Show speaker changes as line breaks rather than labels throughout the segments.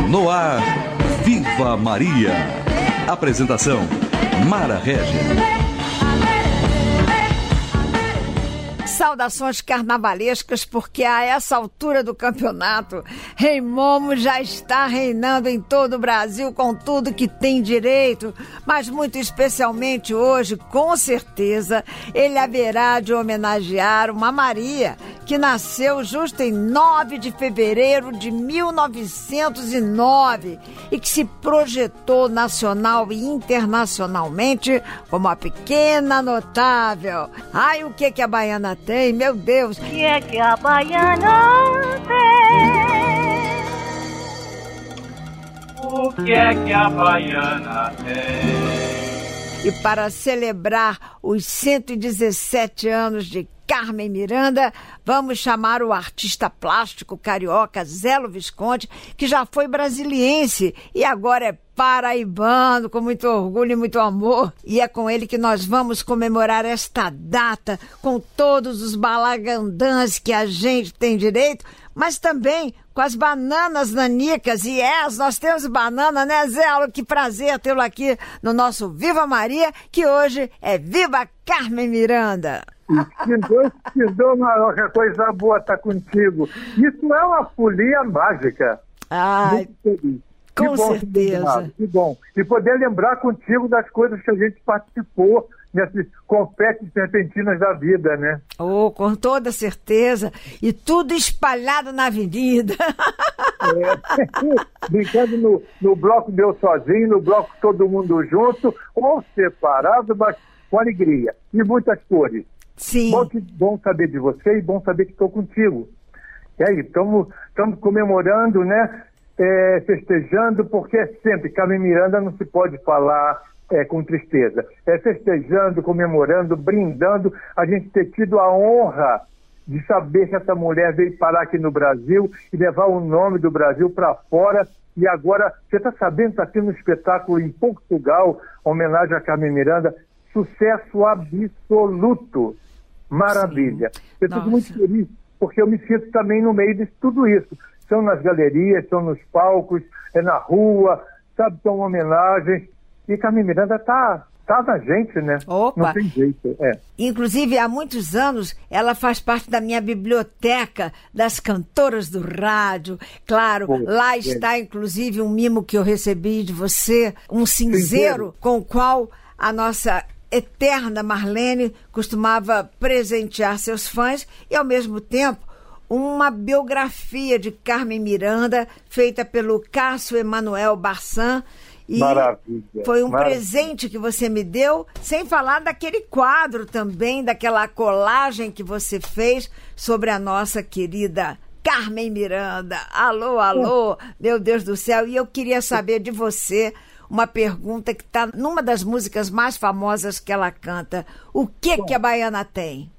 No ar, Viva Maria. Apresentação, Mara Régia.
Saudações carnavalescas, porque a essa altura do campeonato, Rei Momo já está reinando em todo o Brasil com tudo que tem direito, mas muito especialmente hoje, com certeza, ele haverá de homenagear uma Maria que nasceu justo em 9 de fevereiro de 1909 e que se projetou nacional e internacionalmente como a pequena notável. Ai, o que a baiana tem, meu Deus!
O que é que a baiana tem?
O que é que a baiana tem?
E para celebrar os 117 anos de Carmen Miranda, vamos chamar o artista plástico carioca Zelo Visconti, que já foi brasiliense e agora é paraibano, com muito orgulho e muito amor. E é com ele que nós vamos comemorar esta data, com todos os balagandãs que a gente tem direito, mas também com as bananas nanicas. E nós temos banana, né, Zelo? Que prazer tê-lo aqui no nosso Viva Maria, que hoje é Viva Carmen Miranda.
Que Deus, Maroca, coisa boa estar contigo. Isso é uma folia mágica.
Ai, com certeza.
Que bom. E poder lembrar contigo das coisas que a gente participou nesses confetes serpentinas da vida, né?
Oh, com toda certeza. E tudo espalhado na avenida.
Brincando no bloco meu sozinho, no bloco todo mundo junto, ou separado, mas com alegria. E muitas cores.
Sim.
Bom saber de você e bom saber que estou contigo. E aí, estamos comemorando, né? Festejando, porque é sempre, Carmen Miranda não se pode falar com tristeza. Festejando, comemorando, brindando, a gente ter tido a honra de saber que essa mulher veio parar aqui no Brasil e levar o nome do Brasil para fora. E agora, você está sabendo, está tendo um espetáculo em Portugal, homenagem a Carmen Miranda, sucesso absoluto. Maravilha. Eu fico muito feliz, porque eu me sinto também no meio de tudo isso. São nas galerias, são nos palcos, na rua, sabe, são homenagens. E Carmen Miranda tá na gente, né?
Opa.
Não tem jeito,
Inclusive, há muitos anos, ela faz parte da minha biblioteca das cantoras do rádio. Claro, lá está, inclusive, um mimo que eu recebi de você, um cinzeiro com o qual a nossa eterna Marlene costumava presentear seus fãs e, ao mesmo tempo, uma biografia de Carmen Miranda feita pelo Cássio Emanuel Barçan. E
maravilha,
foi um presente que você me deu, sem falar daquele quadro também, daquela colagem que você fez sobre a nossa querida Carmen Miranda. Alô, alô, meu Deus do céu. E eu queria saber de você uma pergunta que está numa das músicas mais famosas que ela canta. O que a baiana tem?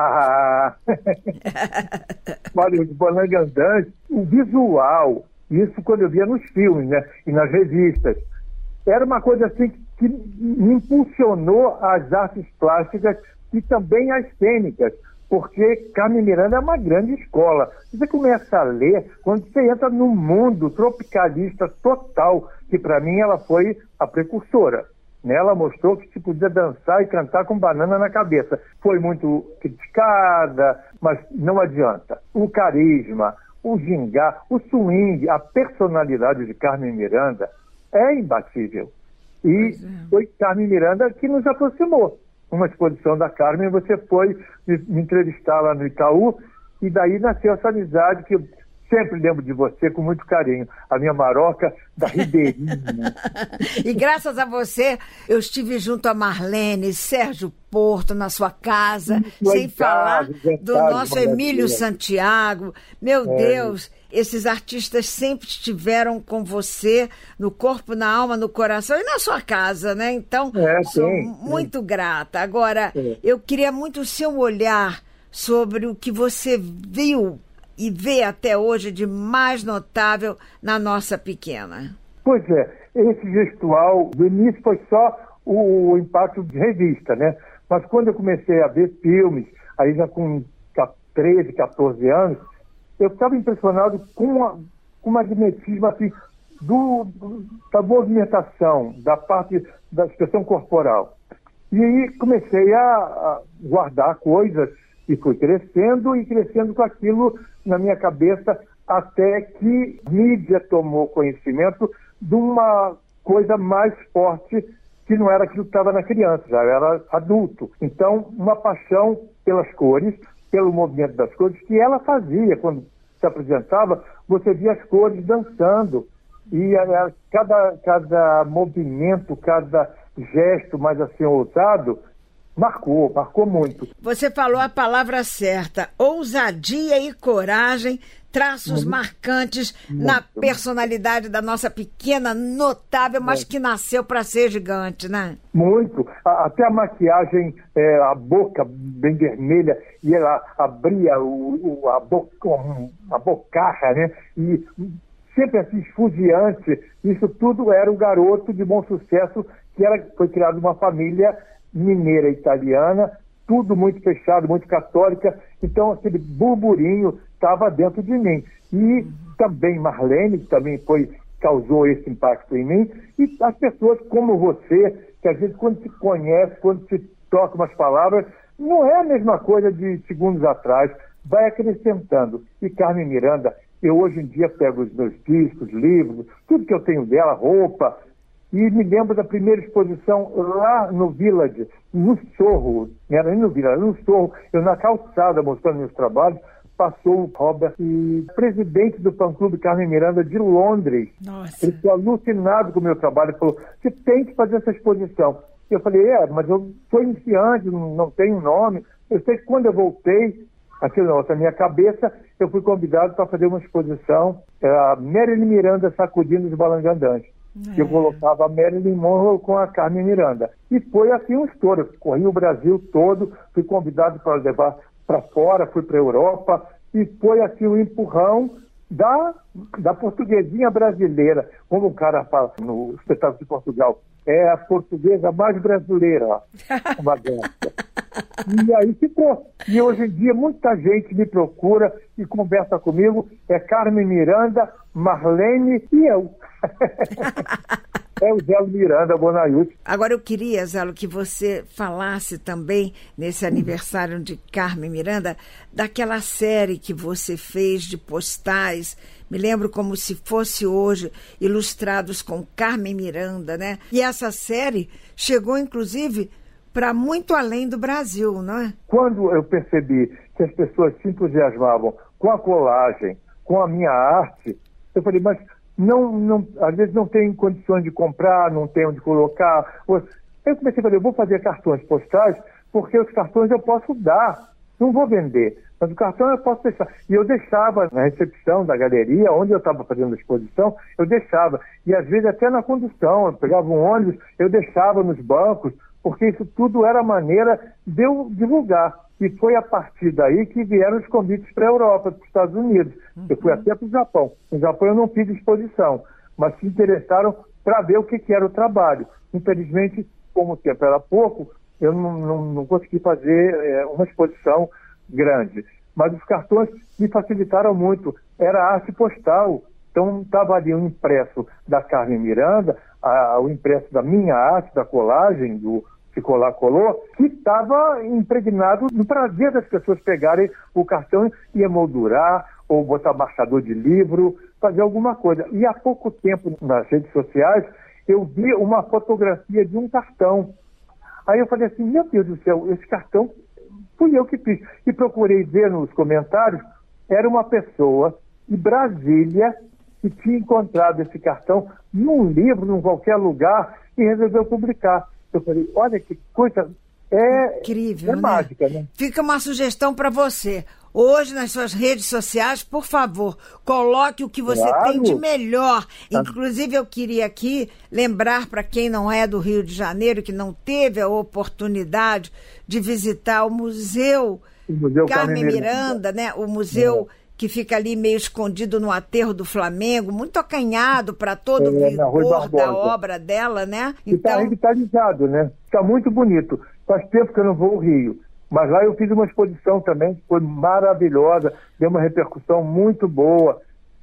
Olha, os balangandãs, o visual, isso quando eu via nos filmes, né, e nas revistas, era uma coisa assim que me impulsionou as artes plásticas e também as cênicas, porque Carmen Miranda é uma grande escola. Você começa a ler, quando você entra no mundo tropicalista total, que para mim ela foi a precursora. Né? Ela mostrou que se podia dançar e cantar com banana na cabeça. Foi muito criticada, mas não adianta. O carisma, o gingá, o swing, a personalidade de Carmen Miranda é imbatível. E foi Carmen Miranda que nos aproximou. Uma exposição da Carmen, você foi me entrevistar lá no Itaú, e daí nasceu essa amizade que eu sempre lembro de você com muito carinho. A minha Maroca da Ribeirinha.
E graças a você, eu estive junto a Marlene, Sérgio Porto na sua casa, sem falar do nosso Emílio Santiago. Meu Deus, esses artistas sempre estiveram com você no corpo, na alma, no coração e na sua casa, né? Então, sou muito grata. Agora, eu queria muito o seu olhar sobre o que você viu e vê até hoje de mais notável na nossa pequena.
Pois é, esse gestual, do início foi só o impacto de revista, né? Mas quando eu comecei a ver filmes, aí já com 13, 14 anos, eu estava impressionado com um magnetismo assim, da movimentação, da parte da expressão corporal. E aí comecei a guardar coisas e fui crescendo e crescendo com aquilo na minha cabeça até que a mídia tomou conhecimento de uma coisa mais forte que não era aquilo que estava na criança, já era adulto. Então, uma paixão pelas cores, pelo movimento das cores, que ela fazia quando se apresentava, você via as cores dançando. E cada movimento, cada gesto mais assim ousado, marcou muito.
Você falou a palavra certa, ousadia e coragem, traços marcantes na personalidade da nossa pequena, notável, mas que nasceu para ser gigante, né?
Muito. Até a maquiagem, a boca bem vermelha, e ela abria a bocarra, né? E sempre assim, esfuziante. Isso tudo era um garoto de bom sucesso, foi criado numa família mineira italiana, tudo muito fechado, muito católica. Então, aquele burburinho estava dentro de mim. E também Marlene, que também causou esse impacto em mim. E as pessoas como você, que às vezes quando se conhece, quando se troca umas palavras, não é a mesma coisa de segundos atrás, vai acrescentando. E Carmen Miranda, eu hoje em dia pego os meus discos, livros, tudo que eu tenho dela, roupa, e me lembro da primeira exposição lá no Village, no Sorro, não era nem no Village, era no Sorro, eu na calçada mostrando meus trabalhos, passou o Robert, presidente do fã-clube Carmen Miranda de Londres.
Nossa.
Ele ficou alucinado com o meu trabalho, falou, você tem que fazer essa exposição. Eu falei, mas eu sou iniciante, não tenho nome. Eu sei que quando eu voltei, aquilo na minha cabeça, eu fui convidado para fazer uma exposição, a Marilyn Miranda sacudindo os balangandantes. Eu colocava a Marilyn Monroe com a Carmen Miranda. E foi assim um estouro. Corri o Brasil todo, fui convidado para levar para fora, fui para a Europa, e foi assim um empurrão da portuguesinha brasileira. Como o cara fala no espetáculo de Portugal, é a portuguesa mais brasileira, uma dessa. E aí ficou. E hoje em dia muita gente me procura e conversa comigo. É Carmen Miranda, Marlene e eu. É o Zelo Miranda Bonaiuti.
Agora eu queria, Zelo, que você falasse também, nesse aniversário de Carmen Miranda, daquela série que você fez de postais, me lembro como se fosse hoje, ilustrados com Carmen Miranda, né? E essa série chegou, inclusive, para muito além do Brasil, não é?
Quando eu percebi que as pessoas se entusiasmavam com a colagem, com a minha arte, eu falei, mas às vezes não tem condições de comprar, não tem onde colocar. Eu comecei a fazer, eu vou fazer cartões postais, porque os cartões eu posso dar, não vou vender, mas o cartão eu posso deixar. E eu deixava na recepção da galeria, onde eu estava fazendo a exposição, eu deixava. E às vezes até na condução, eu pegava um ônibus, eu deixava nos bancos, porque isso tudo era maneira de eu divulgar. E foi a partir daí que vieram os convites para a Europa, para os Estados Unidos. Eu fui até para o Japão. No Japão eu não fiz exposição, mas se interessaram para ver o que era o trabalho. Infelizmente, como o tempo era pouco, eu não consegui fazer uma exposição grande. Mas os cartões me facilitaram muito. Era arte postal. Então estava ali um impresso da Carmen Miranda, o impresso da minha arte, da colagem, do Ficou Lá, Colou, que estava impregnado no prazer das pessoas pegarem o cartão e emoldurar, ou botar marcador de livro, fazer alguma coisa. E há pouco tempo, nas redes sociais, eu vi uma fotografia de um cartão. Aí eu falei assim, meu Deus do céu, esse cartão fui eu que fiz. E procurei ver nos comentários, era uma pessoa de Brasília que tinha encontrado esse cartão num livro, em qualquer lugar, e resolveu publicar. Eu falei, olha que coisa
incrível,
mágica, né?
Fica uma sugestão para você. Hoje, nas suas redes sociais, por favor, coloque o que você tem de melhor. Inclusive, eu queria aqui lembrar para quem não é do Rio de Janeiro, que não teve a oportunidade de visitar o Museu Carmen Miranda, né? O museu que fica ali meio escondido no aterro do Flamengo, muito acanhado para todo o vigor da obra dela, né?
Então... está revitalizado, né? Está muito bonito. Faz tempo que eu não vou ao Rio, mas lá eu fiz uma exposição também, que foi maravilhosa, deu uma repercussão muito boa.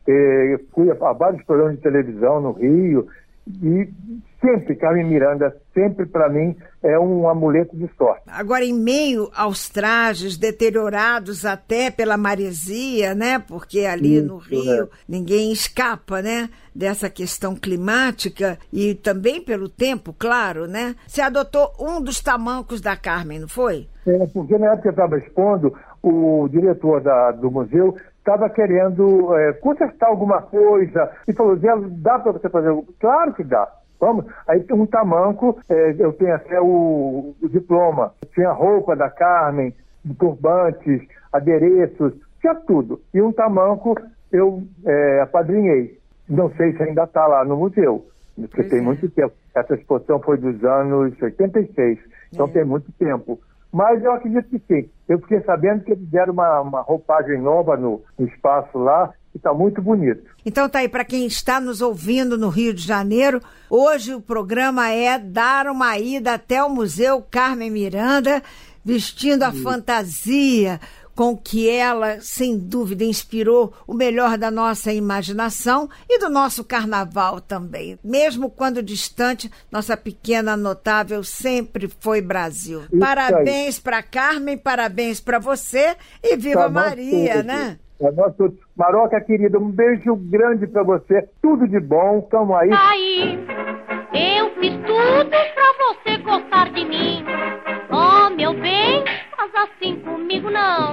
fui a vários programas de televisão no Rio, e sempre, Carmen Miranda, sempre para mim é um amuleto de sorte.
Agora, em meio aos trajes deteriorados até pela maresia, né? Porque ali no Rio ninguém escapa, né? Dessa questão climática e também pelo tempo, claro, né? Você adotou um dos tamancos da Carmen, não foi?
Porque na época que eu estava expondo, o diretor do museu estava querendo consertar alguma coisa e falou, Zé, dá para você fazer? Claro que dá. Vamos. Aí tem um tamanco, eu tenho até o diploma, tinha a roupa da Carmen, turbantes, adereços, tinha tudo. E um tamanco eu apadrinhei. Não sei se ainda está lá no museu, porque tem muito tempo. Essa exposição foi dos anos 86, então tem muito tempo. Mas eu acredito que sim. Eu fiquei sabendo que eles deram uma roupagem nova no espaço lá, que está muito bonito.
Então tá aí, para quem está nos ouvindo no Rio de Janeiro, hoje o programa é dar uma ida até o Museu Carmen Miranda, vestindo a fantasia com que ela, sem dúvida, inspirou o melhor da nossa imaginação e do nosso carnaval também. Mesmo quando distante, nossa pequena notável sempre foi Brasil. Isso parabéns para Carmen, parabéns para você e viva Maria, né?
Maroca, querida, um beijo grande para você. Tudo de bom, tamo aí.
Aí, eu fiz tudo pra você gostar de mim. Oh, meu bem, faz assim comigo não.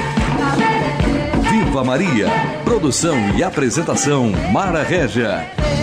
Viva Maria! Produção e apresentação Mara Régia.